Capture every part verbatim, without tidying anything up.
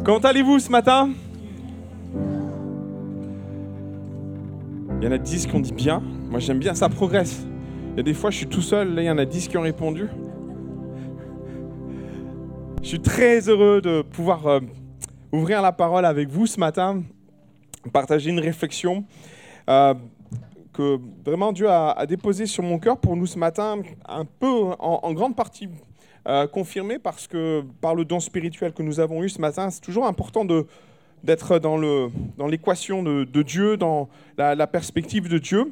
Comment allez-vous ce matin? Il y en a dix qui ont dit bien. Moi, j'aime bien, ça progresse. Il y a des fois, je suis tout seul. Là, il y en a dix qui ont répondu. Je suis très heureux de pouvoir euh, ouvrir la parole avec vous ce matin, partager une réflexion euh, que vraiment Dieu a, a déposée sur mon cœur pour nous ce matin, un peu en, en grande partie euh, confirmée parce que par le don spirituel que nous avons eu ce matin, c'est toujours important de d'être dans, le, dans l'équation de, de Dieu, dans la, la perspective de Dieu.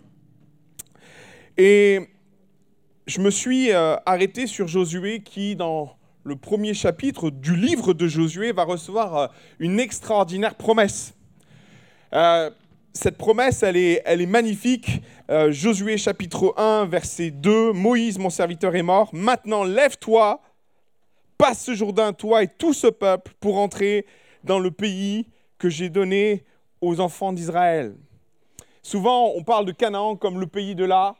Et je me suis euh, arrêté sur Josué qui, dans le premier chapitre du livre de Josué, va recevoir euh, une extraordinaire promesse. Euh, cette promesse, elle est, elle est magnifique. Euh, Josué chapitre un, verset deux, « Moïse, mon serviteur, est mort. Maintenant, lève-toi, passe ce Jourdain, toi et tout ce peuple, pour entrer dans le pays que j'ai donné aux enfants d'Israël. » Souvent, on parle de Canaan comme le pays de la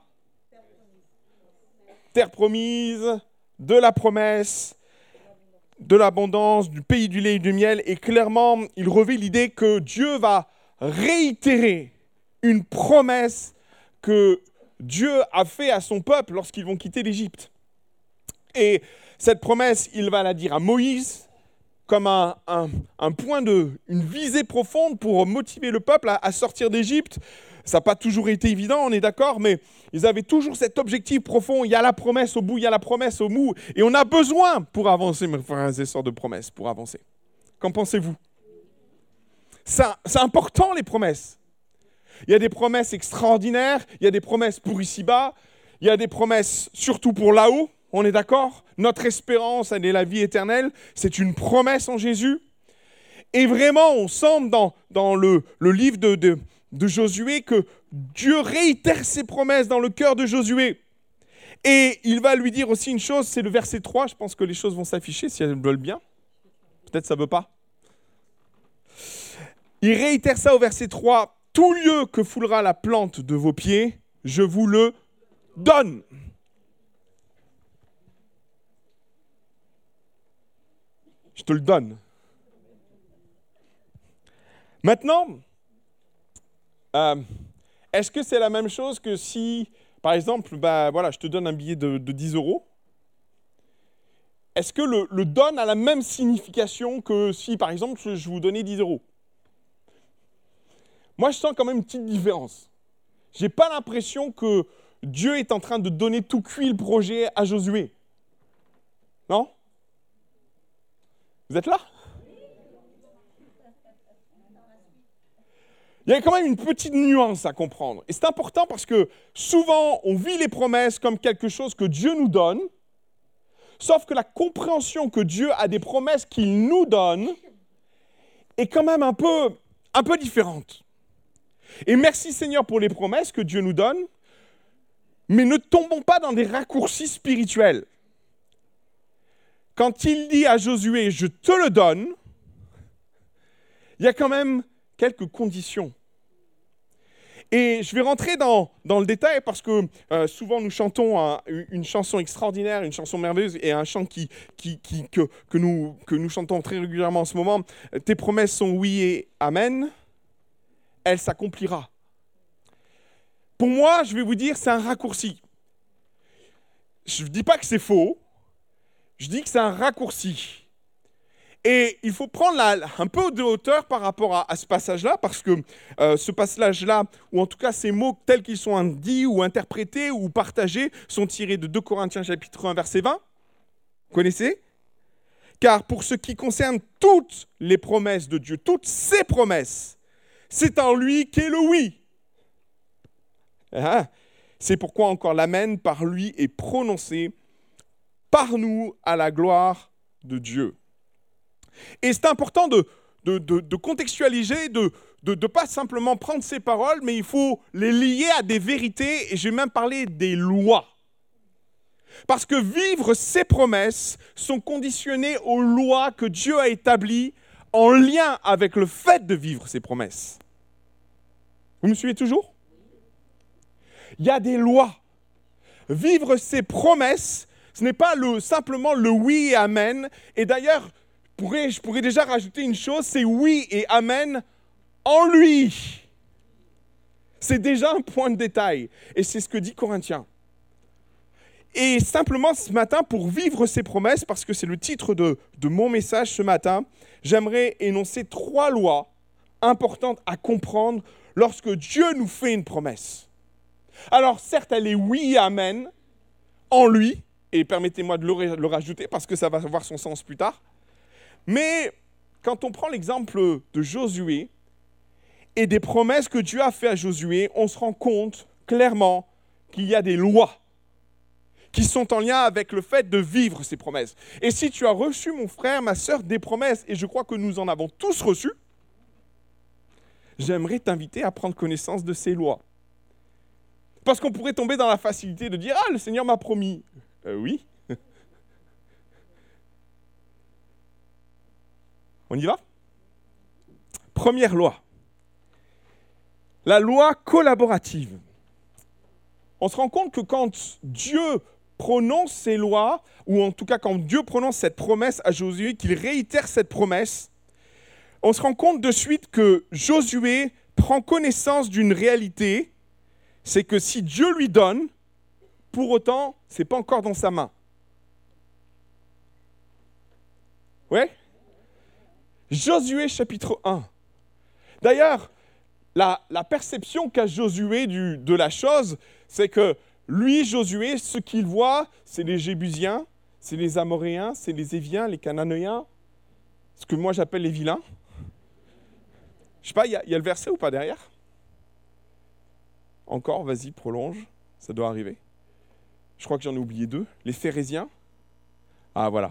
terre promise, de la promesse, de l'abondance, du pays du lait et du miel. Et clairement, il revêt l'idée que Dieu va réitérer une promesse que Dieu a fait à son peuple lorsqu'ils vont quitter l'Égypte. Et cette promesse, il va la dire à Moïse, comme un, un, un point de, une visée profonde pour motiver le peuple à, à sortir d'Égypte. Ça n'a pas toujours été évident, on est d'accord, mais ils avaient toujours cet objectif profond. Il y a la promesse au bout, il y a la promesse au bout. Et on a besoin pour avancer, mes frères et sœurs, de promesses, pour avancer. Qu'en pensez-vous? Ça, c'est important, les promesses. Il y a des promesses extraordinaires, il y a des promesses pour ici-bas, il y a des promesses surtout pour là-haut. On est d'accord? Notre espérance, elle est la vie éternelle. C'est une promesse en Jésus. Et vraiment, on sent dans, dans le, le livre de, de, de Josué que Dieu réitère ses promesses dans le cœur de Josué. Et il va lui dire aussi une chose, c'est le verset trois. Je pense que les choses vont s'afficher si elles veulent bien. Peut-être ça ne veut pas. Il réitère ça au verset trois. « Tout lieu que foulera la plante de vos pieds, je vous le donne. » Je te le donne. Maintenant, euh, est-ce que c'est la même chose que si, par exemple, bah, voilà, je te donne un billet de, de dix euros? Est-ce que le, le donne a la même signification que si, par exemple, je vous donnais dix euros? Moi, je sens quand même une petite différence. Je n'ai pas l'impression que Dieu est en train de donner tout cuit le projet à Josué. Non? Vous êtes là? Il y a quand même une petite nuance à comprendre. Et c'est important parce que souvent, on vit les promesses comme quelque chose que Dieu nous donne, sauf que la compréhension que Dieu a des promesses qu'il nous donne est quand même un peu, un peu différente. Et merci Seigneur pour les promesses que Dieu nous donne, mais ne tombons pas dans des raccourcis spirituels. Quand il dit à Josué « je te le donne », il y a quand même quelques conditions. Et je vais rentrer dans, dans le détail parce que euh, souvent nous chantons un, une chanson extraordinaire, une chanson merveilleuse et un chant qui, qui, qui, que, que, nous, que nous chantons très régulièrement en ce moment. « Tes promesses sont oui et amen, elle s'accomplira ». Pour moi, je vais vous dire, c'est un raccourci. Je ne dis pas que c'est faux, je dis que c'est un raccourci. Et il faut prendre la, un peu de hauteur par rapport à, à ce passage-là, parce que euh, ce passage-là, ou en tout cas ces mots tels qu'ils sont dits ou interprétés ou partagés, sont tirés de deux Corinthiens chapitre un, verset vingt. Vous connaissez? Car pour ce qui concerne toutes les promesses de Dieu, toutes ses promesses, c'est en lui qu'est le oui. Ah, c'est pourquoi encore l'amen par lui est prononcé par nous à la gloire de Dieu. Et c'est important de, de, de, de contextualiser, de ne de, de pas simplement prendre ces paroles, mais il faut les lier à des vérités, et je vais même parler des lois. Parce que vivre ces promesses sont conditionnées aux lois que Dieu a établies en lien avec le fait de vivre ces promesses. Vous me suivez toujours? Il y a des lois. Vivre ces promesses, ce n'est pas le, simplement le oui et amen. Et d'ailleurs, pourrais, je pourrais déjà rajouter une chose, c'est oui et amen en lui. C'est déjà un point de détail. Et c'est ce que dit Corinthiens. Et simplement ce matin, pour vivre ces promesses, parce que c'est le titre de, de mon message ce matin, j'aimerais énoncer trois lois importantes à comprendre lorsque Dieu nous fait une promesse. Alors certes, elle est oui et amen en lui, et permettez-moi de le, le rajouter parce que ça va avoir son sens plus tard. Mais quand on prend l'exemple de Josué et des promesses que Dieu a fait à Josué, on se rend compte clairement qu'il y a des lois qui sont en lien avec le fait de vivre ces promesses. Et si tu as reçu, mon frère, ma sœur, des promesses, et je crois que nous en avons tous reçues, j'aimerais t'inviter à prendre connaissance de ces lois. Parce qu'on pourrait tomber dans la facilité de dire « Ah, le Seigneur m'a promis. Euh, » Oui. On y va ? Première loi. La loi collaborative. On se rend compte que quand Dieu prononce ces lois, ou en tout cas quand Dieu prononce cette promesse à Josué, qu'il réitère cette promesse, on se rend compte de suite que Josué prend connaissance d'une réalité, c'est que si Dieu lui donne, pour autant, ce n'est pas encore dans sa main. Ouais ? Josué chapitre un. D'ailleurs, la, la perception qu'a Josué du, de la chose, c'est que lui, Josué, ce qu'il voit, c'est les Jébusiens, c'est les Amoréens, c'est les Éviens, les Cananéens, ce que moi j'appelle les vilains. Je sais pas, il y, y a le verset ou pas derrière ? Encore, vas-y, prolonge, ça doit arriver. Je crois que j'en ai oublié deux. Les Phérésiens. Ah, voilà.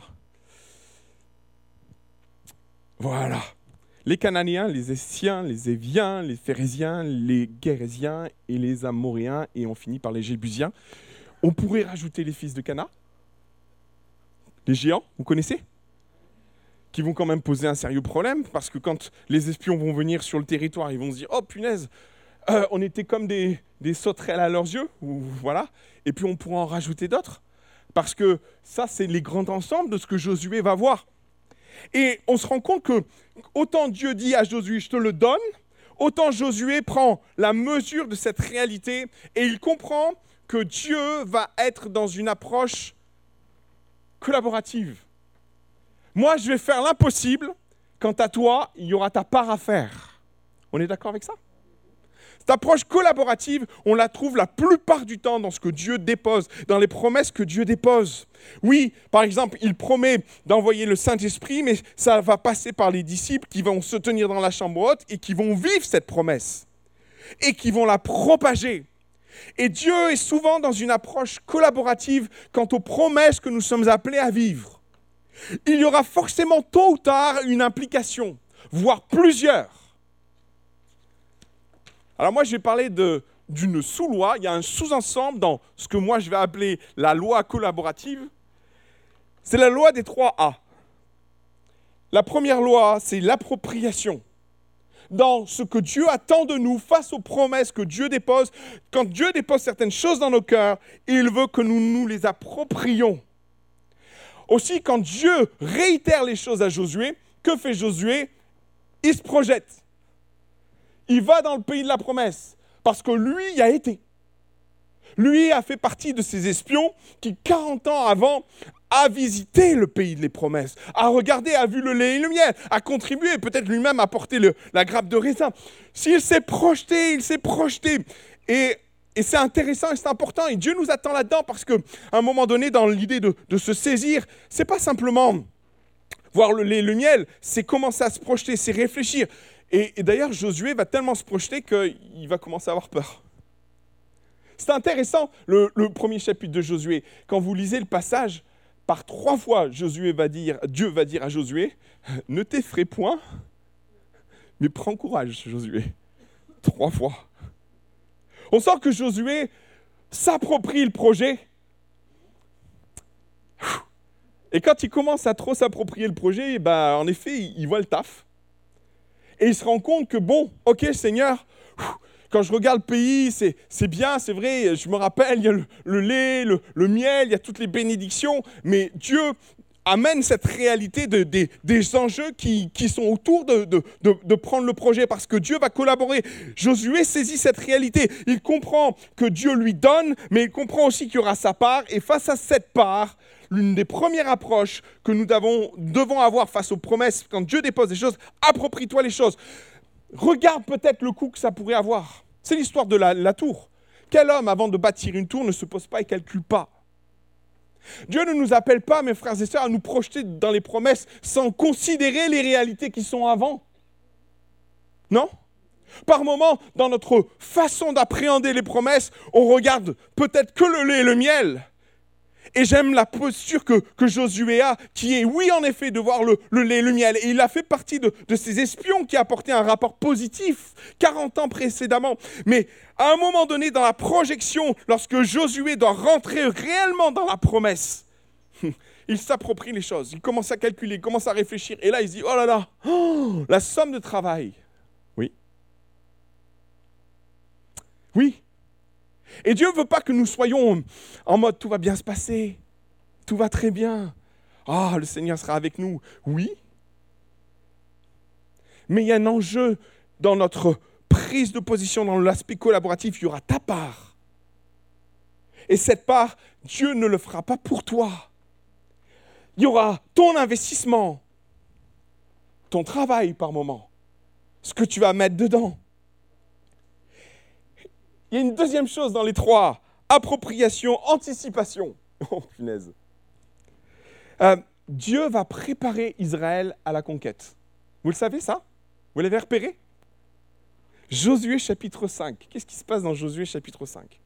Voilà. Les Cananéens, les Essiens, les Éviens, les Phérésiens, les Guérésiens et les Amoréens, et on finit par les Jébusiens. On pourrait rajouter les fils de Cana. Les géants, vous connaissez ? Qui vont quand même poser un sérieux problème, parce que quand les espions vont venir sur le territoire, ils vont se dire « Oh, punaise, euh, on était comme des, des sauterelles à leurs yeux. » ou voilà. Et puis on pourra en rajouter d'autres, parce que ça, c'est les grands ensembles de ce que Josué va voir. Et on se rend compte que autant Dieu dit à Josué, je te le donne, autant Josué prend la mesure de cette réalité et il comprend que Dieu va être dans une approche collaborative. Moi, je vais faire l'impossible, quant à toi, il y aura ta part à faire. On est d'accord avec ça ? Cette approche collaborative, on la trouve la plupart du temps dans ce que Dieu dépose, dans les promesses que Dieu dépose. Oui, par exemple, il promet d'envoyer le Saint-Esprit, mais ça va passer par les disciples qui vont se tenir dans la chambre haute et qui vont vivre cette promesse et qui vont la propager. Et Dieu est souvent dans une approche collaborative quant aux promesses que nous sommes appelés à vivre. Il y aura forcément tôt ou tard une implication, voire plusieurs. Alors moi, je vais parler de, d'une sous-loi. Il y a un sous-ensemble dans ce que moi, je vais appeler la loi collaborative. C'est la loi des trois A. La première loi, c'est l'appropriation. Dans ce que Dieu attend de nous face aux promesses que Dieu dépose, quand Dieu dépose certaines choses dans nos cœurs, il veut que nous nous les approprions. Aussi, quand Dieu réitère les choses à Josué, que fait Josué ? Il se projette. Il va dans le pays de la promesse, parce que lui y a été. Lui a fait partie de ces espions qui, quarante ans avant, a visité le pays des promesses, a regardé, a vu le lait et le miel, a contribué, peut-être lui-même a porté le, la grappe de raisin. S'il s'est projeté, il s'est projeté. Et, et c'est intéressant et c'est important. Et Dieu nous attend là-dedans, parce qu'à un moment donné, dans l'idée de, de se saisir, c'est pas simplement voir le lait et le miel, c'est commencer à se projeter, c'est réfléchir. Et, et d'ailleurs, Josué va tellement se projeter qu'il va commencer à avoir peur. C'est intéressant, le, le premier chapitre de Josué. Quand vous lisez le passage, par trois fois, Josué va dire, Dieu va dire à Josué, « Ne t'effraie point, mais prends courage, Josué. » Trois fois. On sent que Josué s'approprie le projet. Et quand il commence à trop s'approprier le projet, ben, en effet, il, il voit le taf. Et il se rend compte que, bon, ok Seigneur, quand je regarde le pays, c'est, c'est bien, c'est vrai, je me rappelle, il y a le, le lait, le, le miel, il y a toutes les bénédictions, mais Dieu, amène cette réalité de, de, des enjeux qui, qui sont autour de, de, de, de prendre le projet, parce que Dieu va collaborer. Josué saisit cette réalité. Il comprend que Dieu lui donne, mais il comprend aussi qu'il y aura sa part. Et face à cette part, l'une des premières approches que nous devons, devons avoir face aux promesses, quand Dieu dépose des choses, approprie-toi les choses. Regarde peut-être le coût que ça pourrait avoir. C'est l'histoire de la, la tour. Quel homme, avant de bâtir une tour, ne se pose pas et calcule pas? Dieu ne nous appelle pas, mes frères et sœurs, à nous projeter dans les promesses sans considérer les réalités qui sont avant. Non? Par moments, dans notre façon d'appréhender les promesses, on regarde peut-être que le lait et le miel. Et j'aime la posture que, que Josué a, qui est, oui, en effet, de voir le, le lait et le miel. Et il a fait partie de, de ces espions qui apportaient un rapport positif quarante ans précédemment. Mais à un moment donné, dans la projection, lorsque Josué doit rentrer réellement dans la promesse, il s'approprie les choses. Il commence à calculer, il commence à réfléchir. Et là, il se dit, oh là là, oh, la somme de travail. Oui. Oui. Et Dieu ne veut pas que nous soyons en mode « tout va bien se passer, tout va très bien, ah, oh, le Seigneur sera avec nous ». Oui, mais il y a un enjeu dans notre prise de position, dans l'aspect collaboratif, il y aura ta part. Et cette part, Dieu ne le fera pas pour toi. Il y aura ton investissement, ton travail par moment, ce que tu vas mettre dedans. Il y a une deuxième chose dans les trois. Appropriation, anticipation. Oh, punaise. Euh, Dieu va préparer Israël à la conquête. Vous le savez, ça? Vous l'avez repéré? Josué chapitre cinq. Qu'est-ce qui se passe dans Josué chapitre cinq?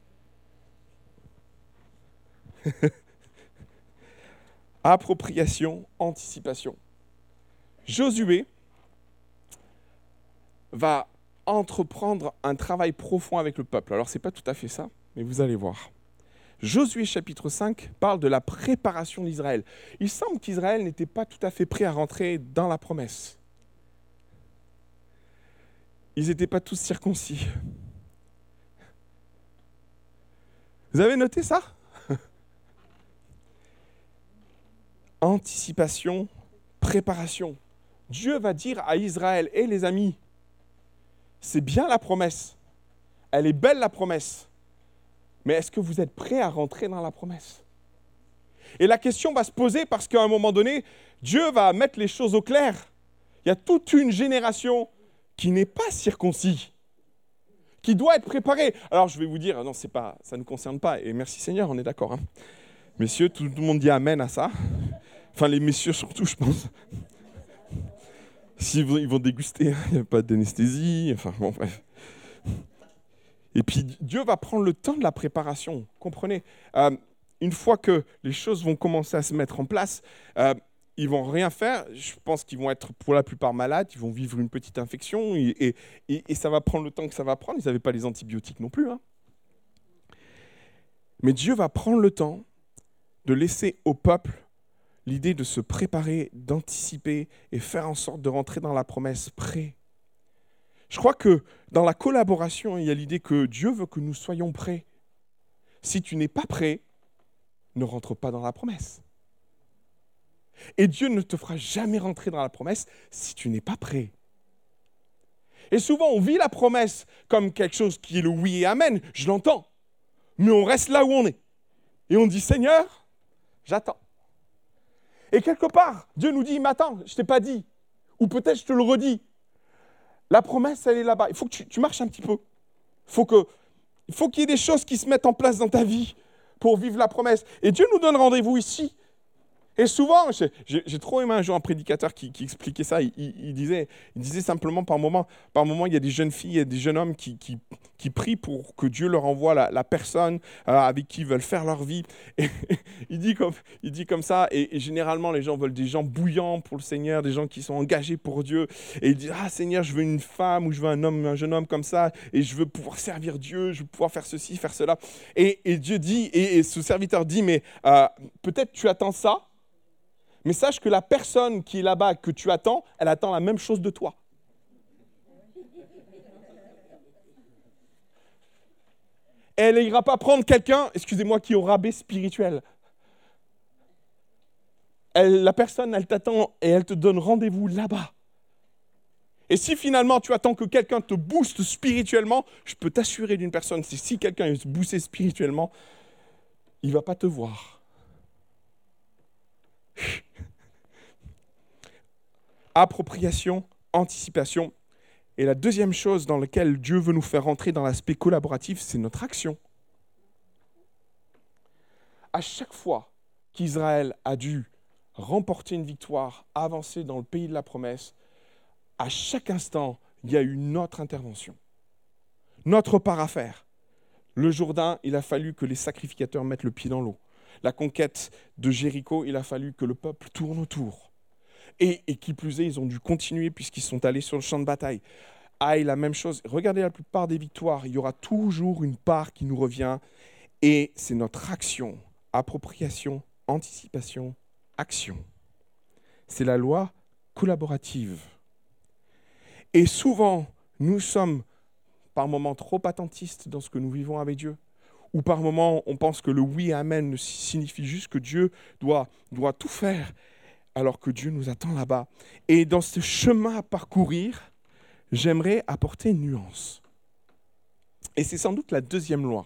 Appropriation, anticipation. Josué va entreprendre un travail profond avec le peuple. Alors, ce n'est pas tout à fait ça, mais vous allez voir. Josué chapitre cinq parle de la préparation d'Israël. Il semble qu'Israël n'était pas tout à fait prêt à rentrer dans la promesse. Ils n'étaient pas tous circoncis. Vous avez noté ça? Anticipation, préparation. Dieu va dire à Israël, hé hey, les amis, c'est bien la promesse. Elle est belle la promesse. Mais est-ce que vous êtes prêts à rentrer dans la promesse? Et la question va se poser parce qu'à un moment donné, Dieu va mettre les choses au clair. Il y a toute une génération qui n'est pas circoncis, qui doit être préparée. Alors je vais vous dire, non, c'est pas, ça ne nous concerne pas. Et merci Seigneur, on est d'accord. Hein. Messieurs, tout, tout le monde dit amen à ça. Enfin, les messieurs surtout, je pense. S'ils vont, ils vont déguster, il n'y a pas d'anesthésie, enfin bon bref. Et puis Dieu va prendre le temps de la préparation, comprenez. Euh, une fois que les choses vont commencer à se mettre en place, euh, ils vont rien faire, je pense qu'ils vont être pour la plupart malades, ils vont vivre une petite infection, et, et, et, et ça va prendre le temps que ça va prendre, ils n'avaient pas les antibiotiques non plus. Hein. Mais Dieu va prendre le temps de laisser au peuple l'idée de se préparer, d'anticiper et faire en sorte de rentrer dans la promesse prêt. Je crois que dans la collaboration, il y a l'idée que Dieu veut que nous soyons prêts. Si tu n'es pas prêt, ne rentre pas dans la promesse. Et Dieu ne te fera jamais rentrer dans la promesse si tu n'es pas prêt. Et souvent, on vit la promesse comme quelque chose qui est le oui et amen. Je l'entends. Mais on reste là où on est. Et on dit, Seigneur, j'attends. Et quelque part, Dieu nous dit, mais attends, je ne t'ai pas dit. Ou peut-être je te le redis. La promesse, elle est là-bas. Il faut que tu, tu marches un petit peu. Faut que, il faut qu'il y ait des choses qui se mettent en place dans ta vie pour vivre la promesse. Et Dieu nous donne rendez-vous ici. Et souvent, j'ai, j'ai trop aimé un jour un prédicateur qui, qui expliquait ça. Il, il, il, disait, il disait simplement par moment, par moment, il y a des jeunes filles et des jeunes hommes qui, qui, qui prient pour que Dieu leur envoie la, la personne euh, avec qui ils veulent faire leur vie. Et il, dit comme, il dit comme ça, et, et généralement, les gens veulent des gens bouillants pour le Seigneur, des gens qui sont engagés pour Dieu. Et il dit, ah Seigneur, je veux une femme ou je veux un homme, un jeune homme comme ça, et je veux pouvoir servir Dieu, je veux pouvoir faire ceci, faire cela. Et, et Dieu dit, et, et ce serviteur dit, mais euh, peut-être tu attends ça, mais sache que la personne qui est là-bas, que tu attends, elle attend la même chose de toi. Et elle n'ira pas prendre quelqu'un, excusez-moi, qui est au rabais spirituel. elle, la personne, elle t'attend et elle te donne rendez-vous là-bas. Et si finalement tu attends que quelqu'un te booste spirituellement, je peux t'assurer d'une personne, c'est si quelqu'un est boosté spirituellement, il ne va pas te voir. Appropriation, anticipation. Et la deuxième chose dans laquelle Dieu veut nous faire rentrer dans l'aspect collaboratif, c'est notre action. À chaque fois qu'Israël a dû remporter une victoire, avancer dans le pays de la promesse, à chaque instant, il y a eu une autre intervention. Notre part à faire. Le Jourdain, il a fallu que les sacrificateurs mettent le pied dans l'eau. La conquête de Jéricho, il a fallu que le peuple tourne autour. Et, et qui plus est, ils ont dû continuer puisqu'ils sont allés sur le champ de bataille. Aïe, la même chose. Regardez la plupart des victoires, il y aura toujours une part qui nous revient. Et c'est notre action. Appropriation, anticipation, action. C'est la loi collaborative. Et souvent, nous sommes par moments trop attentistes dans ce que nous vivons avec Dieu. Ou par moments, on pense que le oui et amen signifie juste que Dieu doit, doit tout faire, alors que Dieu nous attend là-bas. Et dans ce chemin à parcourir, j'aimerais apporter une nuance. Et c'est sans doute la deuxième loi.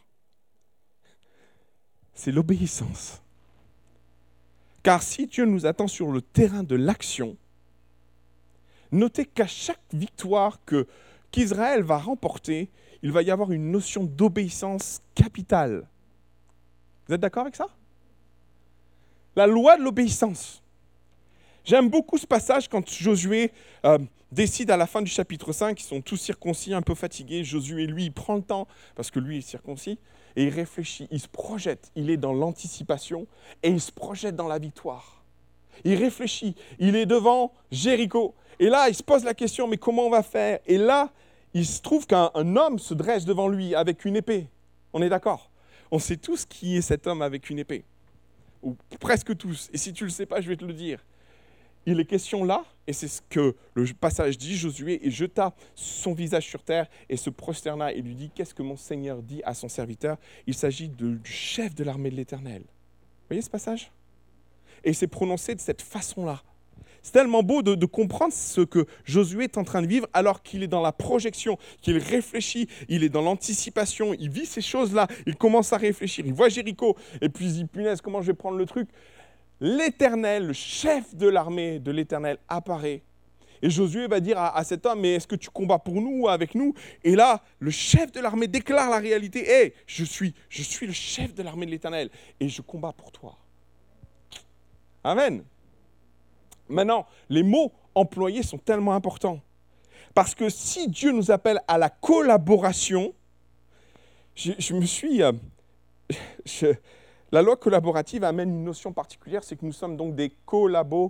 C'est l'obéissance. Car si Dieu nous attend sur le terrain de l'action, notez qu'à chaque victoire que, qu'Israël va remporter, il va y avoir une notion d'obéissance capitale. Vous êtes d'accord avec ça? La loi de l'obéissance. J'aime beaucoup ce passage quand Josué euh, décide à la fin du chapitre cinq, ils sont tous circoncis, un peu fatigués. Josué, lui, il prend le temps, parce que lui est circoncis, et il réfléchit, il se projette, il est dans l'anticipation, et il se projette dans la victoire. Il réfléchit, il est devant Jéricho, et là, il se pose la question, mais comment on va faire? Et là, il se trouve qu'un un homme se dresse devant lui avec une épée. On est d'accord? On sait tous qui est cet homme avec une épée. Ou presque tous. Et si tu ne le sais pas, je vais te le dire. Il est question là, et c'est ce que le passage dit, Josué, et jeta son visage sur terre et se prosterna et lui dit, qu'est-ce que mon Seigneur dit à son serviteur? Il s'agit de, du chef de l'armée de l'Éternel. Vous voyez ce passage? Et c'est prononcé de cette façon-là. C'est tellement beau de, de comprendre ce que Josué est en train de vivre alors qu'il est dans la projection, qu'il réfléchit, il est dans l'anticipation, il vit ces choses-là, il commence à réfléchir, il voit Jéricho, et puis il dit, punaise, comment je vais prendre le truc? L'Éternel, le chef de l'armée de l'Éternel apparaît. Et Josué va dire à, à cet homme, mais est-ce que tu combats pour nous ou avec nous? Et là, le chef de l'armée déclare la réalité. Hé, hey, je suis, je suis le chef de l'armée de l'Éternel et je combats pour toi. Amen. Maintenant, les mots employés sont tellement importants. Parce que si Dieu nous appelle à la collaboration, je, je me suis... Euh, je, la loi collaborative amène une notion particulière, c'est que nous sommes donc des collaborateurs.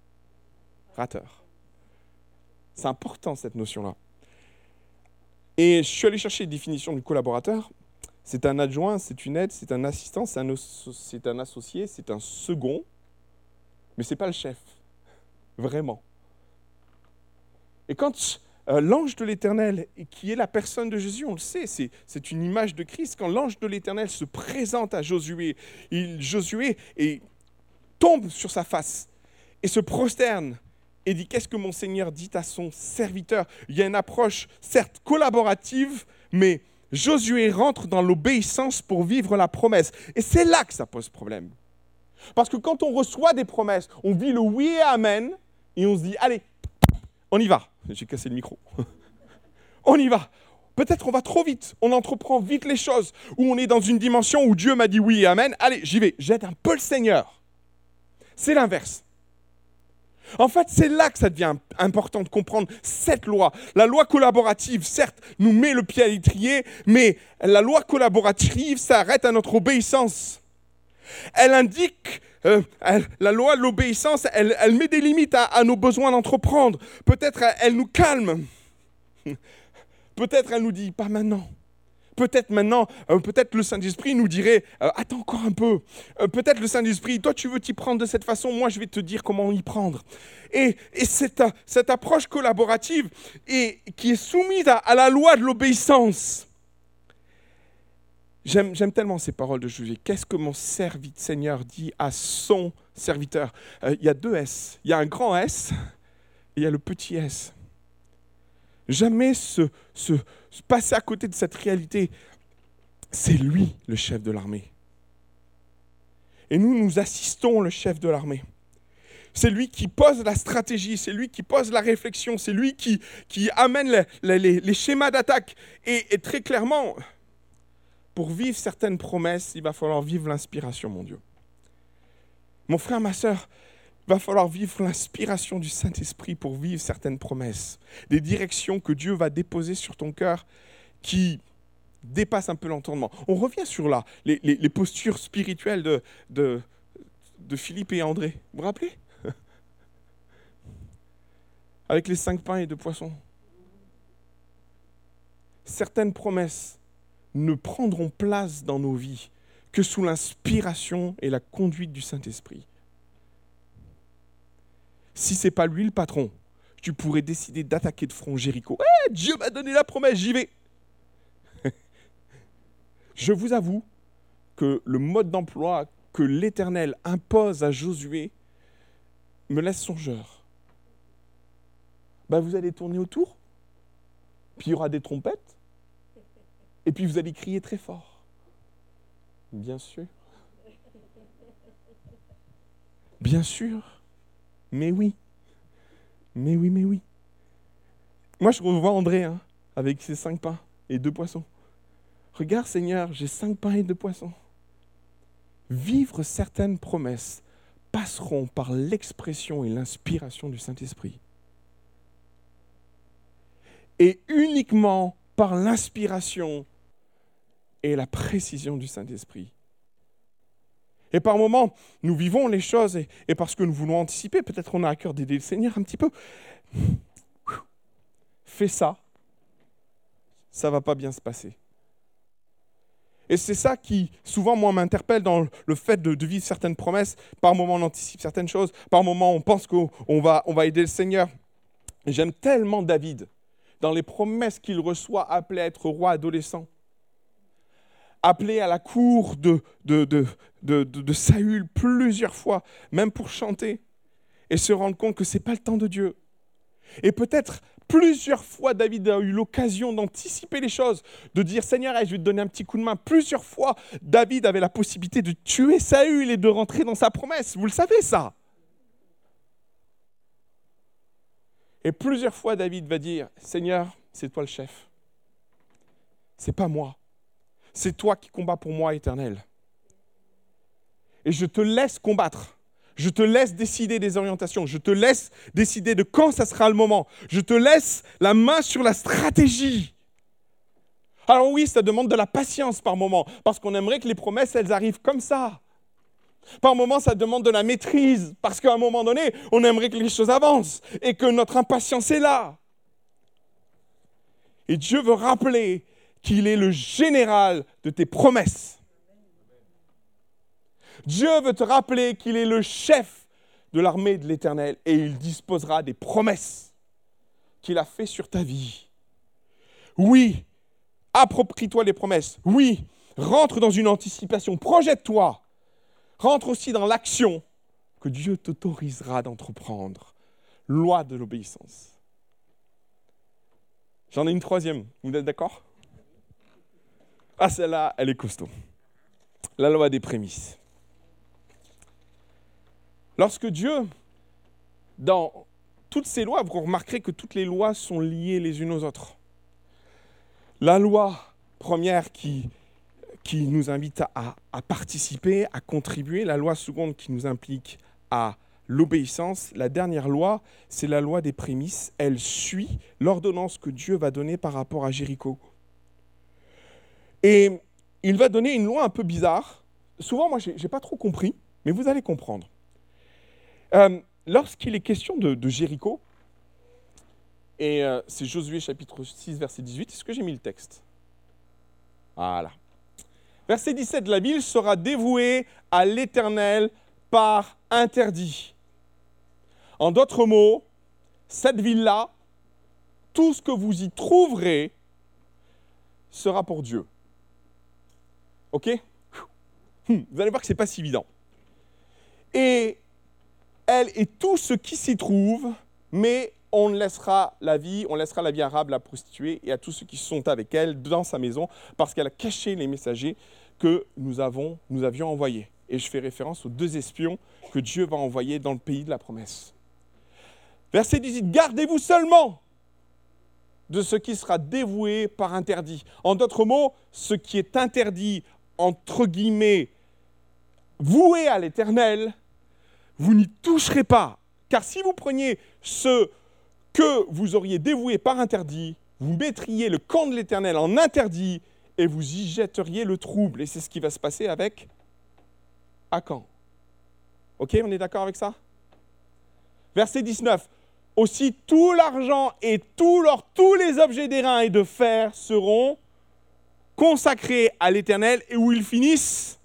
C'est important cette notion-là. Et je suis allé chercher une définition du collaborateur. C'est un adjoint, c'est une aide, c'est un assistant, c'est un, c'est un associé, c'est un second, mais ce n'est pas le chef. Vraiment. Et quand euh, l'ange de l'Éternel, qui est la personne de Jésus, on le sait, c'est, c'est une image de Christ, quand l'ange de l'Éternel se présente à Josué, il, Josué et, tombe sur sa face et se prosterne et dit « Qu'est-ce que mon Seigneur dit à son serviteur ?» Il y a une approche, certes collaborative, mais Josué rentre dans l'obéissance pour vivre la promesse. Et c'est là que ça pose problème. Parce que quand on reçoit des promesses, on vit le oui et amen, et on se dit, allez, on y va. J'ai cassé le micro. On y va. Peut-être on va trop vite, on entreprend vite les choses, ou on est dans une dimension où Dieu m'a dit oui et amen, allez, j'y vais, j'aide un peu le Seigneur. C'est l'inverse. En fait, c'est là que ça devient important de comprendre cette loi. La loi collaborative, certes, nous met le pied à l'étrier, mais la loi collaborative s'arrête à notre obéissance. Elle indique, euh, elle, la loi de l'obéissance, elle, elle met des limites à, à nos besoins d'entreprendre. Peut-être elle, elle nous calme. Peut-être elle nous dit, pas maintenant. Peut-être maintenant, euh, peut-être le Saint-Esprit nous dirait, euh, attends encore un peu. Euh, peut-être le Saint-Esprit, toi tu veux t'y prendre de cette façon, moi je vais te dire comment y prendre. Et, et cette, cette approche collaborative et, qui est soumise à, à la loi de l'obéissance. J'aime, j'aime tellement ces paroles de Josué. Qu'est-ce que mon serviteur Seigneur dit à son serviteur. Euh, il y a deux S. Il y a un grand S et il y a le petit S. Jamais se, se, se passer à côté de cette réalité. C'est lui le chef de l'armée. Et nous, nous assistons le chef de l'armée. C'est lui qui pose la stratégie, c'est lui qui pose la réflexion, c'est lui qui, qui amène les, les, les schémas d'attaque. Et, et très clairement, pour vivre certaines promesses, il va falloir vivre l'inspiration, mon Dieu. Mon frère, ma sœur, il va falloir vivre l'inspiration du Saint-Esprit pour vivre certaines promesses. Des directions que Dieu va déposer sur ton cœur qui dépassent un peu l'entendement. On revient sur là, les, les, les postures spirituelles de, de, de Philippe et André. Vous vous rappelez ? Avec les cinq pains et deux poissons. Certaines promesses ne prendront place dans nos vies que sous l'inspiration et la conduite du Saint-Esprit. Si ce n'est pas lui le patron, tu pourrais décider d'attaquer de front Jéricho. Eh, Dieu m'a donné la promesse, j'y vais. Je vous avoue que le mode d'emploi que l'Éternel impose à Josué me laisse songeur. Ben vous allez tourner autour, puis il y aura des trompettes, et puis vous allez crier très fort. Bien sûr. Bien sûr. Mais oui. Mais oui, mais oui. Moi, je revois André, hein, avec ses cinq pains et deux poissons. Regarde, Seigneur, j'ai cinq pains et deux poissons. Vivre certaines promesses passeront par l'expression et l'inspiration du Saint-Esprit. Et uniquement par l'inspiration et la précision du Saint-Esprit. Et par moments, nous vivons les choses et, et parce que nous voulons anticiper, peut-être on a à cœur d'aider le Seigneur un petit peu. Fais ça, ça ne va pas bien se passer. Et c'est ça qui, souvent, moi, m'interpelle dans le fait de, de vivre certaines promesses. Par moments, on anticipe certaines choses. Par moments, on pense qu'on va, on va aider le Seigneur. Et j'aime tellement David. Dans les promesses qu'il reçoit, appelé à être roi adolescent, appelé à la cour de, de, de, de, de, de Saül plusieurs fois, même pour chanter, et se rendre compte que ce n'est pas le temps de Dieu. Et peut-être plusieurs fois, David a eu l'occasion d'anticiper les choses, de dire « Seigneur, je vais te donner un petit coup de main ». Plusieurs fois, David avait la possibilité de tuer Saül et de rentrer dans sa promesse. Vous le savez, ça. Et plusieurs fois, David va dire « Seigneur, c'est toi le chef. C'est pas moi. C'est toi qui combats pour moi, Éternel. Et je te laisse combattre. Je te laisse décider des orientations. Je te laisse décider de quand ça sera le moment. Je te laisse la main sur la stratégie. » Alors oui, ça demande de la patience par moment, parce qu'on aimerait que les promesses, elles arrivent comme ça. Par moments, ça demande de la maîtrise, parce qu'à un moment donné, on aimerait que les choses avancent et que notre impatience est là. Et Dieu veut rappeler qu'il est le général de tes promesses. Dieu veut te rappeler qu'il est le chef de l'armée de l'Éternel et il disposera des promesses qu'il a faites sur ta vie. Oui, approprie-toi les promesses. Oui, rentre dans une anticipation, projette-toi. Rentre aussi dans l'action que Dieu t'autorisera d'entreprendre. Loi de l'obéissance. J'en ai une troisième. Vous êtes d'accord ? Ah, celle-là, elle est costaud. La loi des prémices. Lorsque Dieu, dans toutes ces lois, vous remarquerez que toutes les lois sont liées les unes aux autres. La loi première qui... qui nous invite à, à participer, à contribuer. La loi seconde qui nous implique à l'obéissance. La dernière loi, c'est la loi des prémices. Elle suit l'ordonnance que Dieu va donner par rapport à Jéricho. Et il va donner une loi un peu bizarre. Souvent, moi, je n'ai pas trop compris, mais vous allez comprendre. Euh, lorsqu'il est question de, de Jéricho, et euh, c'est Josué chapitre six, verset dix-huit, est-ce que j'ai mis le texte ? Voilà. Verset dix-sept, la ville sera dévouée à l'Éternel par interdit. En d'autres mots, cette ville-là, tout ce que vous y trouverez sera pour Dieu. Ok ? Vous allez voir que ce n'est pas si évident. Et elle et tout ce qui s'y trouve, mais on laissera la vie, on laissera la vie arabe, la prostituée et à tous ceux qui sont avec elle dans sa maison, parce qu'elle a caché les messagers que nous, avons, nous avions envoyés. Et je fais référence aux deux espions que Dieu va envoyer dans le pays de la promesse. Verset dix-huit, gardez-vous seulement de ce qui sera dévoué par interdit. En d'autres mots, ce qui est interdit, entre guillemets, voué à l'Éternel, vous n'y toucherez pas. Car si vous preniez ce que vous auriez dévoué par interdit, vous mettriez le camp de l'Éternel en interdit et vous y jetteriez le trouble. Et c'est ce qui va se passer avec Akan. Ok, on est d'accord avec ça? Verset dix-neuf. Aussi, tout l'argent et tout l'or, tous les objets d'airain et de fer seront consacrés à l'Éternel et où ils finissent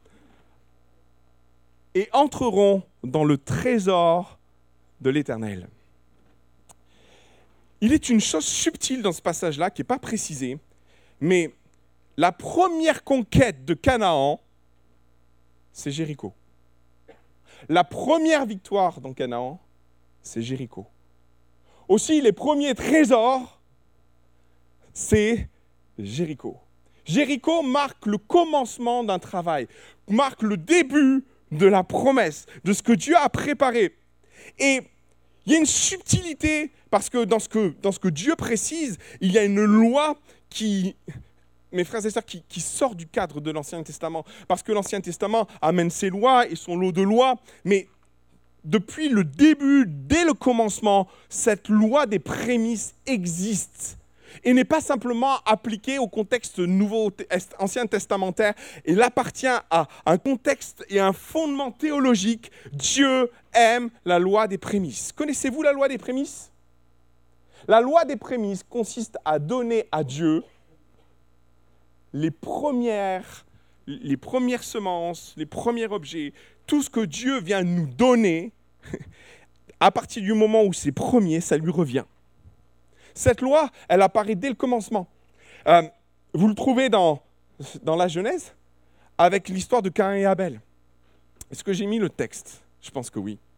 et entreront dans le trésor de l'Éternel. Il est une chose subtile dans ce passage-là qui n'est pas précisée, mais la première conquête de Canaan, c'est Jéricho. La première victoire dans Canaan, c'est Jéricho. Aussi, les premiers trésors, c'est Jéricho. Jéricho marque le commencement d'un travail, marque le début de la promesse, de ce que Dieu a préparé. Et il y a une subtilité, parce que dans ce que, dans ce que Dieu précise, il y a une loi qui, mes frères et sœurs, qui, qui sort du cadre de l'Ancien Testament. Parce que l'Ancien Testament amène ses lois et son lot de lois, mais depuis le début, dès le commencement, cette loi des prémices existe et n'est pas simplement appliquée au contexte nouveau, ancien testamentaire. Elle appartient à un contexte et un fondement théologique. Dieu aime la loi des prémices. Connaissez-vous la loi des prémices? La loi des prémices consiste à donner à Dieu les premières, les premières semences, les premiers objets, tout ce que Dieu vient nous donner, à partir du moment où c'est premier, ça lui revient. Cette loi, elle apparaît dès le commencement. Euh, vous le trouvez dans, dans la Genèse, avec l'histoire de Caïn et Abel. Est-ce que j'ai mis le texte? Je pense que oui.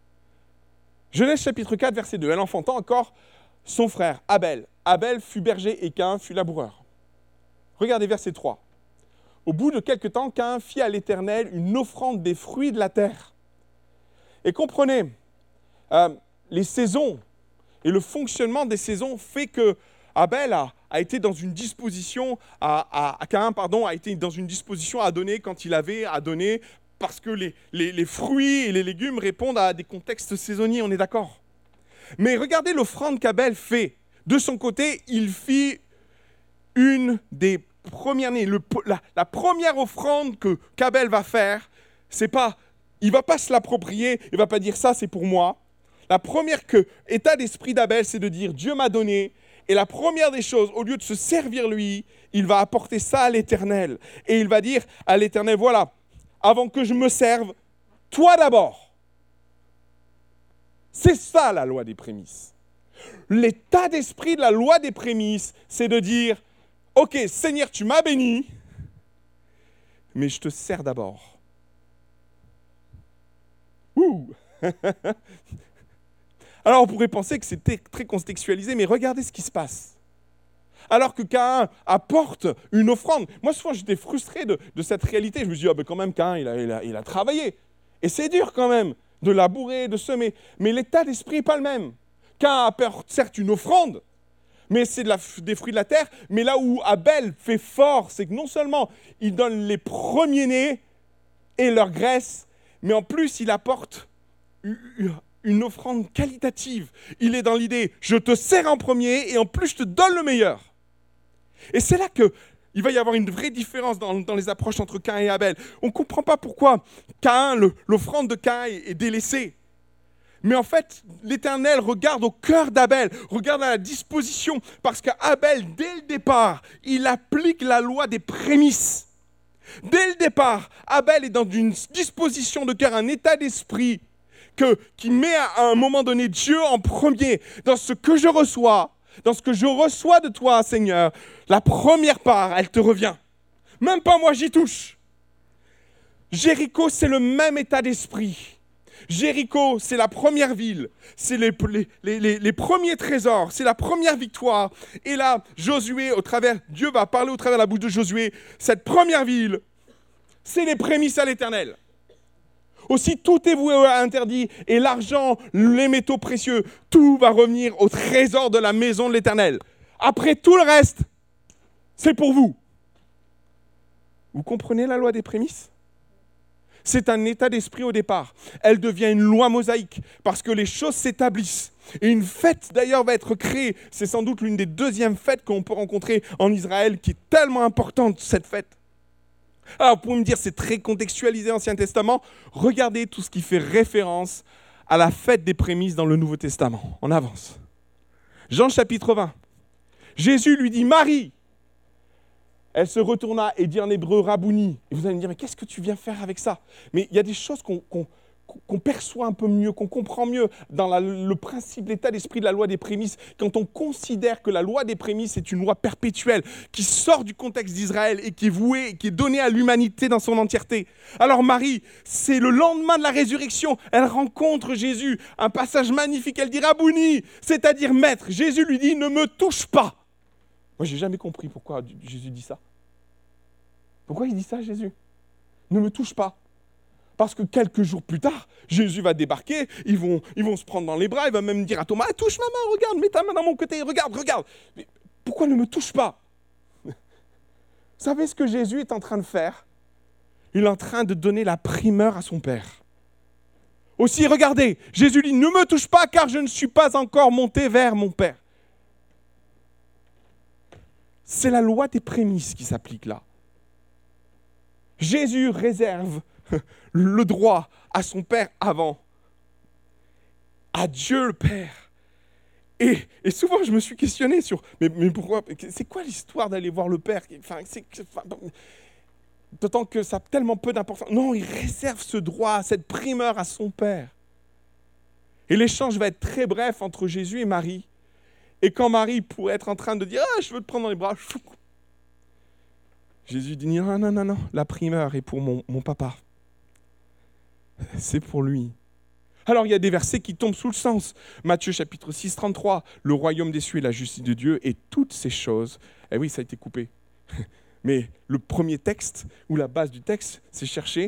Genèse chapitre quatre, verset deux. Elle enfantant encore son frère, Abel. Abel fut berger et Caïn fut laboureur. Regardez verset trois. Au bout de quelque temps, Caïn fit à l'Éternel une offrande des fruits de la terre. Et comprenez, euh, les saisons et le fonctionnement des saisons fait que Abel a, a été dans une disposition, à, à, Caïn pardon, a été dans une disposition à donner quand il avait à donner, parce que les, les, les fruits et les légumes répondent à des contextes saisonniers, on est d'accord. Mais regardez l'offrande qu'Abel fait. De son côté, il fit une des premières nées, le, la, la première offrande que qu'Abel va faire, c'est pas, il va pas se l'approprier, il va pas dire ça c'est pour moi. La première que, état d'esprit d'Abel, c'est de dire Dieu m'a donné. Et la première des choses, au lieu de se servir lui, il va apporter ça à l'Éternel. Et il va dire à l'Éternel, voilà, avant que je me serve, toi d'abord. C'est ça la loi des prémices. L'état d'esprit de la loi des prémices, c'est de dire, ok, Seigneur, tu m'as béni, mais je te sers d'abord. Ouh. Alors on pourrait penser que c'était très contextualisé, mais regardez ce qui se passe. Alors que Caïn apporte une offrande. Moi, souvent, j'étais frustré de, de cette réalité. Je me dis, ah ben quand même, Caïn, il a, il, a, il a travaillé. Et c'est dur quand même de labourer, de semer. Mais l'état d'esprit n'est pas le même. Caïn apporte certes une offrande, mais c'est de la, des fruits de la terre. Mais là où Abel fait fort, c'est que non seulement il donne les premiers-nés et leur graisse, mais en plus, il apporte une offrande qualitative. Il est dans l'idée, je te sers en premier et en plus, je te donne le meilleur. Et c'est là qu'il va y avoir une vraie différence dans, dans les approches entre Caïn et Abel. On ne comprend pas pourquoi Caïn, le, l'offrande de Caïn est, est délaissée. Mais en fait, l'Éternel regarde au cœur d'Abel, regarde à la disposition, parce qu'Abel, dès le départ, il applique la loi des prémices. Dès le départ, Abel est dans une disposition de cœur, un état d'esprit que, qui met à un moment donné Dieu en premier. Dans ce que je reçois, dans ce que je reçois de toi, Seigneur, la première part, elle te revient. Même pas moi, j'y touche. Jéricho, c'est le même état d'esprit. Jéricho, c'est la première ville, c'est les, les, les, les premiers trésors, c'est la première victoire. Et là, Josué, au travers, Dieu va parler au travers de la bouche de Josué, cette première ville, c'est les prémices à l'Éternel. Aussi, tout est voué à interdit, et l'argent, les métaux précieux, tout va revenir au trésor de la maison de l'Éternel. Après, tout le reste, c'est pour vous. Vous comprenez la loi des prémices ? C'est un état d'esprit au départ. Elle devient une loi mosaïque, parce que les choses s'établissent. Et une fête, d'ailleurs, va être créée. C'est sans doute l'une des deuxièmes fêtes qu'on peut rencontrer en Israël, qui est tellement importante, cette fête. Alors, pour me dire, c'est très contextualisé Ancien Testament. Regardez tout ce qui fait référence à la fête des prémices dans le Nouveau Testament. On avance. Jean chapitre vingt. Jésus lui dit, Marie. Elle se retourna et dit en hébreu, Rabouni. Et vous allez me dire, mais qu'est-ce que tu viens faire avec ça ? Mais il y a des choses qu'on, qu'on, qu'on perçoit un peu mieux, qu'on comprend mieux dans la, le principe, l'état d'esprit de la loi des prémices, quand on considère que la loi des prémices est une loi perpétuelle qui sort du contexte d'Israël et qui est vouée, et qui est donnée à l'humanité dans son entièreté. Alors Marie, c'est le lendemain de la résurrection, elle rencontre Jésus, un passage magnifique, elle dit Rabouni, c'est-à-dire maître. Jésus lui dit, ne me touche pas. Moi, je n'ai jamais compris pourquoi Jésus dit ça. Pourquoi il dit ça, Jésus ? Ne me touche pas. Parce que quelques jours plus tard, Jésus va débarquer, ils vont, ils vont se prendre dans les bras, il va même dire à Thomas, ah, touche ma main, regarde, mets ta main dans mon côté, regarde, regarde. Mais pourquoi ne me touche pas ? Vous savez ce que Jésus est en train de faire ? Il est en train de donner la primeur à son Père. Aussi, regardez, Jésus dit, ne me touche pas car je ne suis pas encore monté vers mon Père. C'est la loi des prémices qui s'applique là. Jésus réserve le droit à son Père avant, à Dieu le Père. Et, et souvent, je me suis questionné sur, mais, mais pourquoi, c'est quoi l'histoire d'aller voir le Père ? Enfin, c'est, enfin, d'autant que ça a tellement peu d'importance. Non, il réserve ce droit, cette primeur à son Père. Et l'échange va être très bref entre Jésus et Marie. Et quand Marie pourrait être en train de dire « Ah, je veux te prendre dans les bras », Jésus dit « Non, non, non, non, la primeur est pour mon, mon papa. C'est pour lui. » Alors, il y a des versets qui tombent sous le sens. Matthieu chapitre six, trente-trois, « Le royaume des cieux est la justice de Dieu et toutes ces choses. » Eh oui, ça a été coupé. Mais le premier texte, ou la base du texte, c'est chercher.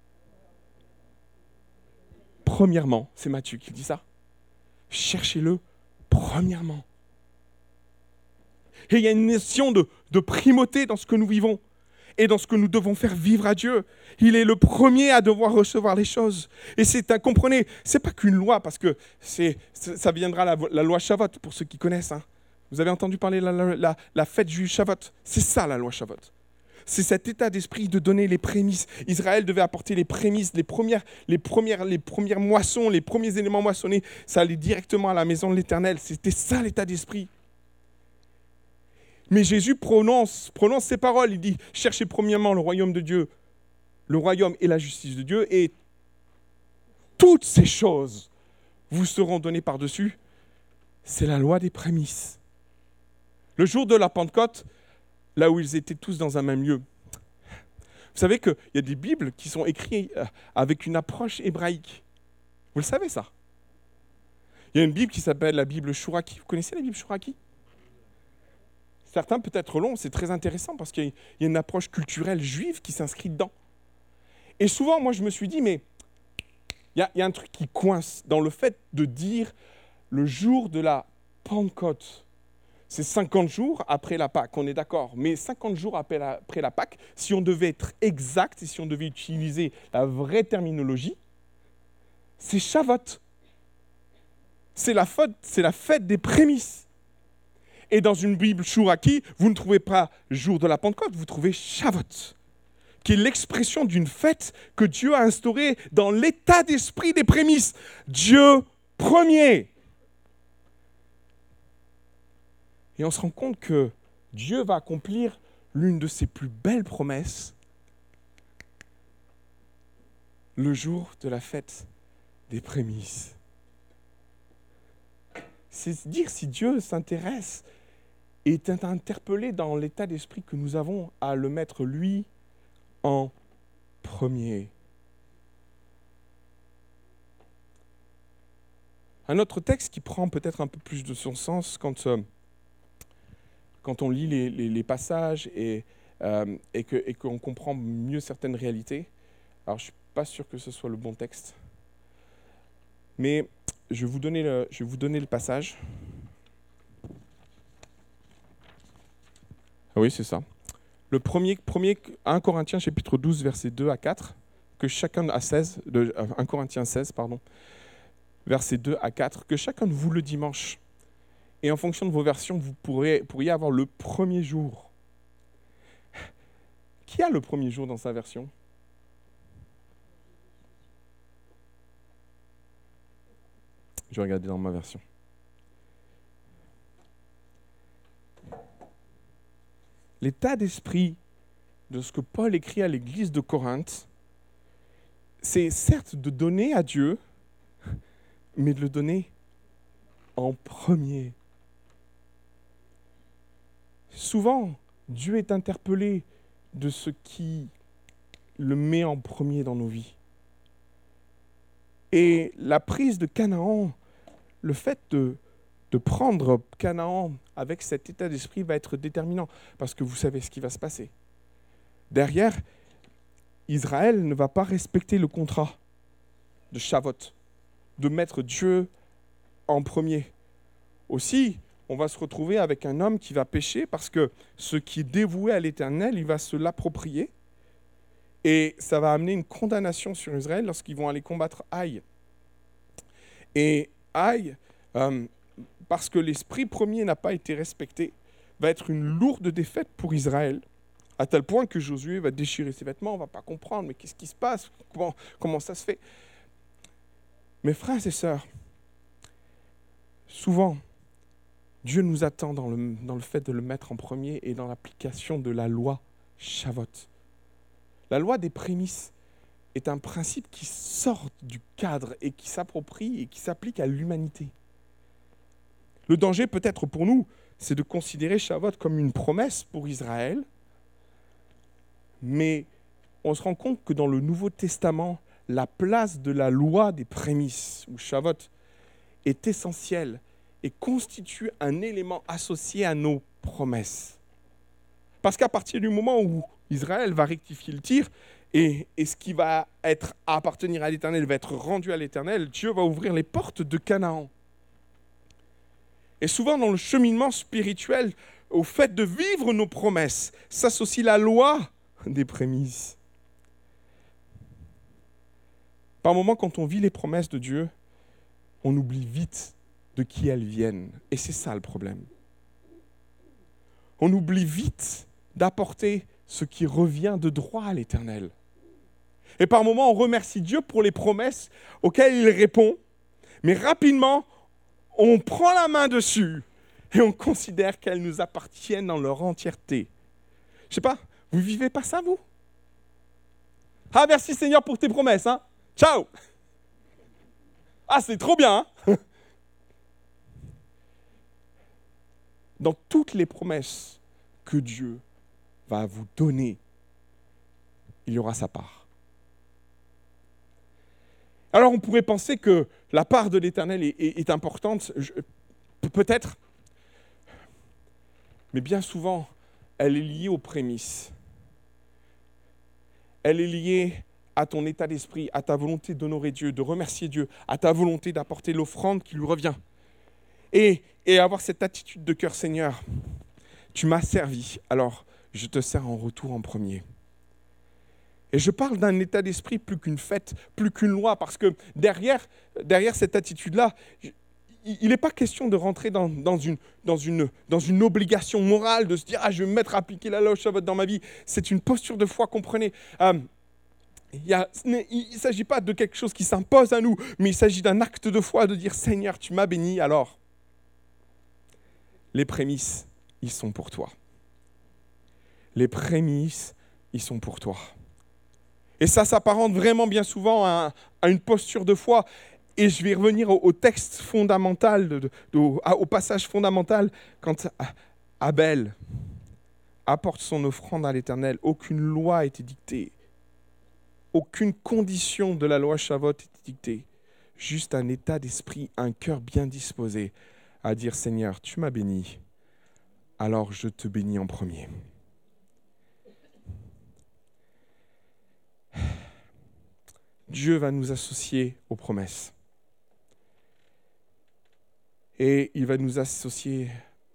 Premièrement, c'est Matthieu qui dit ça. Cherchez-le premièrement. Et il y a une notion de, de primauté dans ce que nous vivons et dans ce que nous devons faire vivre à Dieu. Il est le premier à devoir recevoir les choses. Et c'est un, comprenez, ce n'est pas qu'une loi, parce que c'est, ça viendra la, la loi Shavuot, pour ceux qui connaissent. Hein. Vous avez entendu parler de la, la, la, la fête du Shavuot ? C'est ça la loi Shavuot. C'est cet état d'esprit de donner les prémices. Israël devait apporter les prémices, les premières, les premières, les premières moissons, les premiers éléments moissonnés. Ça allait directement à la maison de l'Éternel. C'était ça l'état d'esprit. Mais Jésus prononce, prononce ces paroles. Il dit, cherchez premièrement le royaume de Dieu, le royaume et la justice de Dieu, et toutes ces choses vous seront données par-dessus. C'est la loi des prémices. Le jour de la Pentecôte, là où ils étaient tous dans un même lieu. Vous savez qu'il y a des Bibles qui sont écrites avec une approche hébraïque. Vous le savez ça ? Il y a une Bible qui s'appelle la Bible Chouraki. Vous connaissez la Bible Chouraki ? Certains peut-être l'ont, c'est très intéressant parce qu'il y a une approche culturelle juive qui s'inscrit dedans. Et souvent, moi, je me suis dit, mais il y a, y a un truc qui coince dans le fait de dire le jour de la Pentecôte. C'est cinquante jours après la Pâque, on est d'accord. Mais cinquante jours après la, après la Pâque, si on devait être exact et si on devait utiliser la vraie terminologie, c'est Shavuot. C'est la fête, c'est la fête des prémices. Et dans une Bible Chouraki, vous ne trouvez pas jour de la Pentecôte, vous trouvez Shavuot, qui est l'expression d'une fête que Dieu a instaurée dans l'état d'esprit des prémices. Dieu premier. Et on se rend compte que Dieu va accomplir l'une de ses plus belles promesses le jour de la fête des prémices. C'est dire si Dieu s'intéresse et est interpellé dans l'état d'esprit que nous avons à le mettre, lui, en premier. Un autre texte qui prend peut-être un peu plus de son sens quand, euh, quand on lit les, les, les passages et, euh, et, que, et qu'on comprend mieux certaines réalités. Alors, je ne suis pas sûr que ce soit le bon texte. Mais je vais vous donner le, je vais vous donner le passage. Ah oui, c'est ça. Le premier, premier un Corinthiens chapitre douze, versets deux à quatre, que chacun à seize, de, un Corinthiens seize, pardon, versets deux à quatre, que chacun de vous le dimanche, et en fonction de vos versions, vous pourrez, pourriez avoir le premier jour. Qui a le premier jour dans sa version ? Je vais regarder dans ma version. L'état d'esprit de ce que Paul écrit à l'église de Corinthe, c'est certes de donner à Dieu, mais de le donner en premier. Souvent, Dieu est interpellé de ce qui le met en premier dans nos vies. Et la prise de Canaan, le fait de, de prendre Canaan avec cet état d'esprit va être déterminant, parce que vous savez ce qui va se passer. Derrière, Israël ne va pas respecter le contrat de Shavuot, de mettre Dieu en premier. Aussi, on va se retrouver avec un homme qui va pécher parce que ce qui est dévoué à l'Éternel, il va se l'approprier. Et ça va amener une condamnation sur Israël lorsqu'ils vont aller combattre Haï. Et Haï, euh, parce que l'esprit premier n'a pas été respecté, va être une lourde défaite pour Israël, à tel point que Josué va déchirer ses vêtements, on ne va pas comprendre, mais qu'est-ce qui se passe ? Comment, comment ça se fait ? Mes frères et sœurs, souvent, Dieu nous attend dans le, dans le fait de le mettre en premier et dans l'application de la loi Shavuot. La loi des prémices est un principe qui sort du cadre et qui s'approprie et qui s'applique à l'humanité. Le danger peut-être pour nous, c'est de considérer Shavuot comme une promesse pour Israël, mais on se rend compte que dans le Nouveau Testament, la place de la loi des prémices, ou Shavuot, est essentielle et constitue un élément associé à nos promesses. Parce qu'à partir du moment où Israël va rectifier le tir, et, et ce qui va être à appartenir à l'Éternel va être rendu à l'Éternel, Dieu va ouvrir les portes de Canaan. Et souvent dans le cheminement spirituel, au fait de vivre nos promesses, s'associe la loi des prémices. Par moments, quand on vit les promesses de Dieu, on oublie vite de qui elles viennent. Et c'est ça le problème. On oublie vite d'apporter ce qui revient de droit à l'Éternel. Et par moments, on remercie Dieu pour les promesses auxquelles il répond, mais rapidement, on prend la main dessus et on considère qu'elles nous appartiennent dans leur entièreté. Je ne sais pas, vous ne vivez pas ça, vous ? Ah, merci Seigneur pour tes promesses, hein ? Ciao ! Ah, c'est trop bien, hein ? Dans toutes les promesses que Dieu va vous donner, il y aura sa part. Alors on pourrait penser que la part de l'Éternel est, est, est importante, je, peut-être, mais bien souvent, elle est liée aux prémices. Elle est liée à ton état d'esprit, à ta volonté d'honorer Dieu, de remercier Dieu, à ta volonté d'apporter l'offrande qui lui revient. Et, et avoir cette attitude de cœur, Seigneur, tu m'as servi, alors je te sers en retour en premier. Et je parle d'un état d'esprit plus qu'une fête, plus qu'une loi, parce que derrière, derrière cette attitude-là, il n'est pas question de rentrer dans, dans, une, dans, une, dans une obligation morale, de se dire « Ah, je vais me mettre à appliquer la loi Shavuot dans ma vie ». C'est une posture de foi, comprenez. Euh, il ne s'agit pas de quelque chose qui s'impose à nous, mais il s'agit d'un acte de foi, de dire « Seigneur, tu m'as béni, alors les prémices, ils sont pour toi. Les prémices, ils sont pour toi. » Et ça s'apparente vraiment bien souvent à, à une posture de foi. Et je vais revenir au, au texte fondamental, de, de, de, au, au passage fondamental, quand Abel apporte son offrande à l'Éternel. Aucune loi a été dictée. Aucune condition de la loi Shavuot était dictée. juste un état d'esprit, un cœur bien disposé à dire « Seigneur, tu m'as béni, alors je te bénis en premier ». Dieu va nous associer aux promesses. Et il va nous associer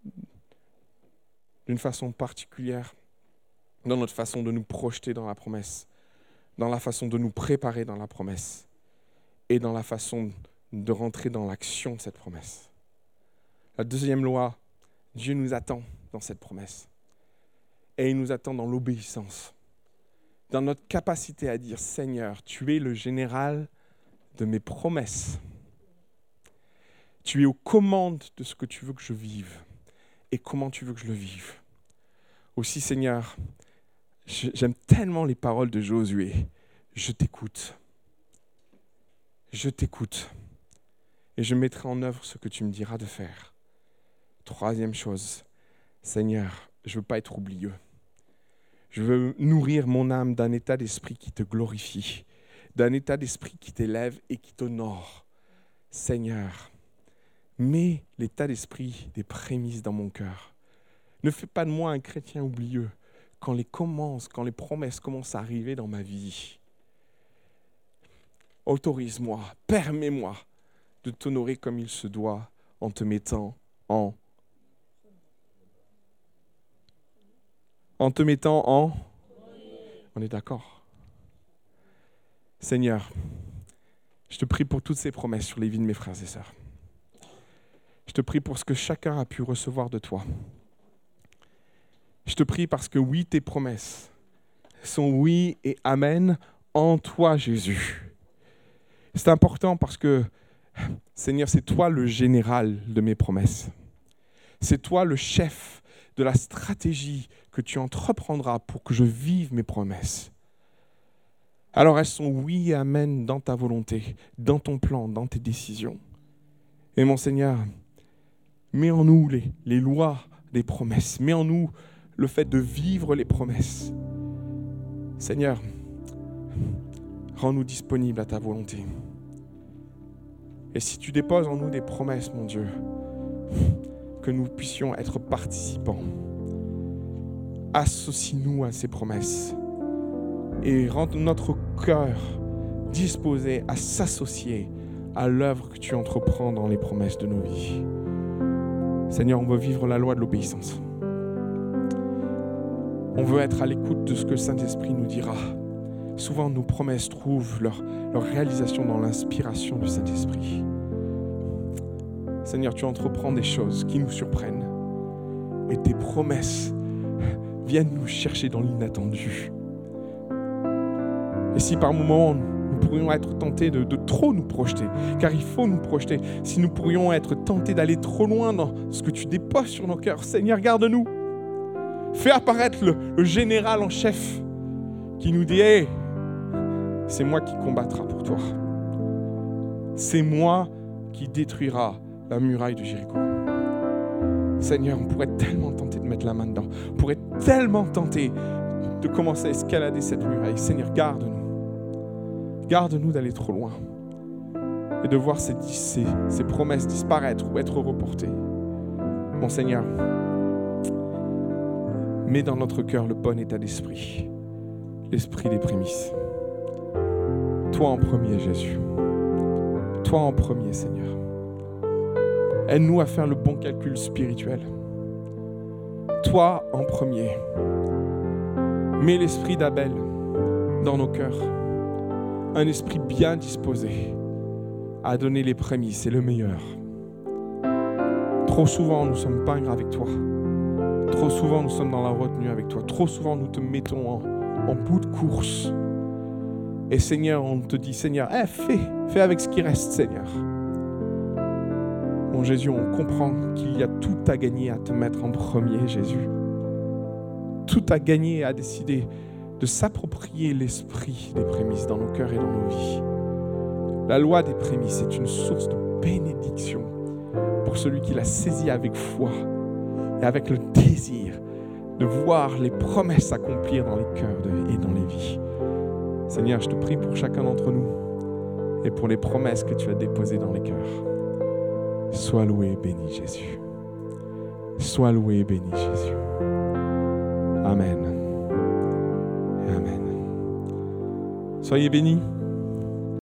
d'une façon particulière dans notre façon de nous projeter dans la promesse, dans la façon de nous préparer dans la promesse et dans la façon de rentrer dans l'action de cette promesse. La deuxième loi, Dieu nous attend dans cette promesse. Et il nous attend dans l'obéissance, dans notre capacité à dire « Seigneur, tu es le général de mes promesses. Tu es aux commandes de ce que tu veux que je vive et comment tu veux que je le vive. » Aussi, Seigneur, j'aime tellement les paroles de Josué. Je t'écoute. Je t'écoute. Et je mettrai en œuvre ce que tu me diras de faire. Troisième chose, Seigneur, je ne veux pas être oublieux. Je veux nourrir mon âme d'un état d'esprit qui te glorifie, d'un état d'esprit qui t'élève et qui t'honore. Seigneur, mets l'état d'esprit des prémices dans mon cœur. Ne fais pas de moi un chrétien oublieux quand les, commences, quand les promesses commencent à arriver dans ma vie. Autorise-moi, permets-moi de t'honorer comme il se doit en te mettant en En te mettant en... On est d'accord? Seigneur, je te prie pour toutes ces promesses sur les vies de mes frères et sœurs. Je te prie pour ce que chacun a pu recevoir de toi. Je te prie parce que oui, tes promesses sont oui et amen en toi, Jésus. C'est important parce que, Seigneur, c'est toi le général de mes promesses. C'est toi le chef de la stratégie que tu entreprendras pour que je vive mes promesses. Alors elles sont oui et amen dans ta volonté, dans ton plan, dans tes décisions. Et mon Seigneur, mets en nous les, les lois des promesses, mets en nous le fait de vivre les promesses. Seigneur, rends-nous disponibles à ta volonté. Et si tu déposes en nous des promesses, mon Dieu, que nous puissions être participants. Associe-nous à ces promesses et rends notre cœur disposé à s'associer à l'œuvre que tu entreprends dans les promesses de nos vies. Seigneur, on veut vivre la loi de l'obéissance. On veut être à l'écoute de ce que le Saint-Esprit nous dira. Souvent, nos promesses trouvent leur, leur réalisation dans l'inspiration du Saint-Esprit. Seigneur, tu entreprends des choses qui nous surprennent. Et tes promesses viennent nous chercher dans l'inattendu. Et si par moments, nous pourrions être tentés de, de trop nous projeter, car il faut nous projeter, si nous pourrions être tentés d'aller trop loin dans ce que tu déposes sur nos cœurs, Seigneur, garde-nous. Fais apparaître le, le général en chef qui nous dit hey, « c'est moi qui combattra pour toi. C'est moi qui détruira la muraille de Jéricho. » Seigneur, on pourrait tellement tenter de mettre la main dedans. On pourrait tellement tenter de commencer à escalader cette muraille. Seigneur, garde-nous. Garde-nous d'aller trop loin et de voir ces, ces, ces promesses disparaître ou être reportées. Mon Seigneur, mets dans notre cœur le bon état d'esprit, l'esprit des prémices. Toi en premier, Jésus. Toi en premier, Seigneur. Aide-nous à faire le bon calcul spirituel. Toi en premier. Mets l'esprit d'Abel dans nos cœurs. Un esprit bien disposé à donner les prémices et le meilleur. Trop souvent, nous sommes pingres avec toi. Trop souvent, nous sommes dans la retenue avec toi. Trop souvent, nous te mettons en, en bout de course. Et Seigneur, on te dit, Seigneur, eh, fais, fais avec ce qui reste, Seigneur. Mon Jésus, on comprend qu'il y a tout à gagner à te mettre en premier, Jésus. Tout à gagner à décider de s'approprier l'esprit des prémices dans nos cœurs et dans nos vies. La loi des prémices est une source de bénédiction pour celui qui l'a saisie avec foi et avec le désir de voir les promesses s'accomplir dans les cœurs et dans les vies. Seigneur, je te prie pour chacun d'entre nous et pour les promesses que tu as déposées dans les cœurs. Sois loué et béni, Jésus. Sois loué et béni, Jésus. Amen. Amen. Soyez bénis.